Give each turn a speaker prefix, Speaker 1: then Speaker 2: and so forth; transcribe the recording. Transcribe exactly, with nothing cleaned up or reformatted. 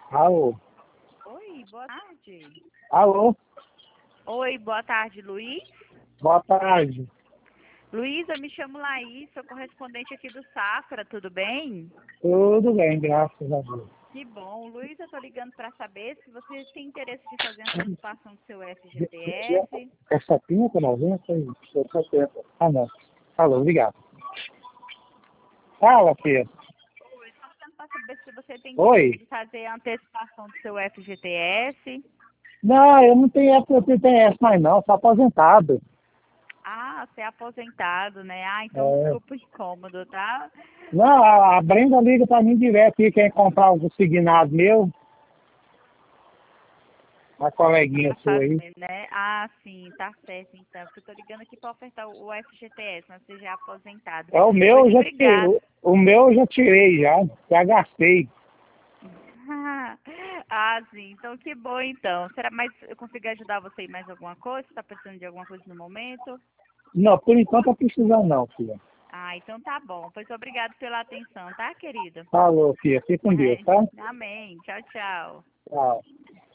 Speaker 1: Alô?
Speaker 2: Oi, boa tarde.
Speaker 1: Alô?
Speaker 2: Oi, boa tarde, Luiz.
Speaker 1: Boa tarde.
Speaker 2: Luiz, eu me chamo Laís, sou correspondente aqui do Safra, tudo bem?
Speaker 1: Tudo bem, graças a Deus.
Speaker 2: Que bom. Luiz, eu estou ligando para saber se você tem interesse de fazer antecipação do seu F G T S.
Speaker 1: É setenta, noventa e setenta. Ah, não. Alô, obrigado. Fala, filha.
Speaker 2: Oi, estou ligando para saber se você tem interesse
Speaker 1: Oi.
Speaker 2: de fazer a antecipação do seu F G T S.
Speaker 1: Não, eu não tenho F G T S mais não, sou aposentado.
Speaker 2: Ah, você é aposentado, né? Ah, então
Speaker 1: É.
Speaker 2: desculpa o incômodo, tá?
Speaker 1: Não, a a Brenda liga pra mim direto e quer comprar algum signado meu, a coleguinha
Speaker 2: Pra
Speaker 1: sua aí.
Speaker 2: fazer, né? Ah, sim, tá certo então. Porque eu tô ligando aqui para ofertar o F G T S, mas você já é aposentado.
Speaker 1: É o meu,
Speaker 2: Pois
Speaker 1: eu já tirei.
Speaker 2: obrigado.
Speaker 1: O o meu eu já tirei já, já gastei.
Speaker 2: Ah, sim, então que bom então. Será mais eu consigo ajudar você em mais alguma coisa? Você tá precisando de alguma coisa no momento?
Speaker 1: Não, por enquanto eu precisando não, filha.
Speaker 2: Ah, então tá bom. Pois obrigado pela atenção, tá, querido?
Speaker 1: Falou, filha. Fique com Deus, tá?
Speaker 2: Amém. Tchau, tchau.
Speaker 1: Tchau.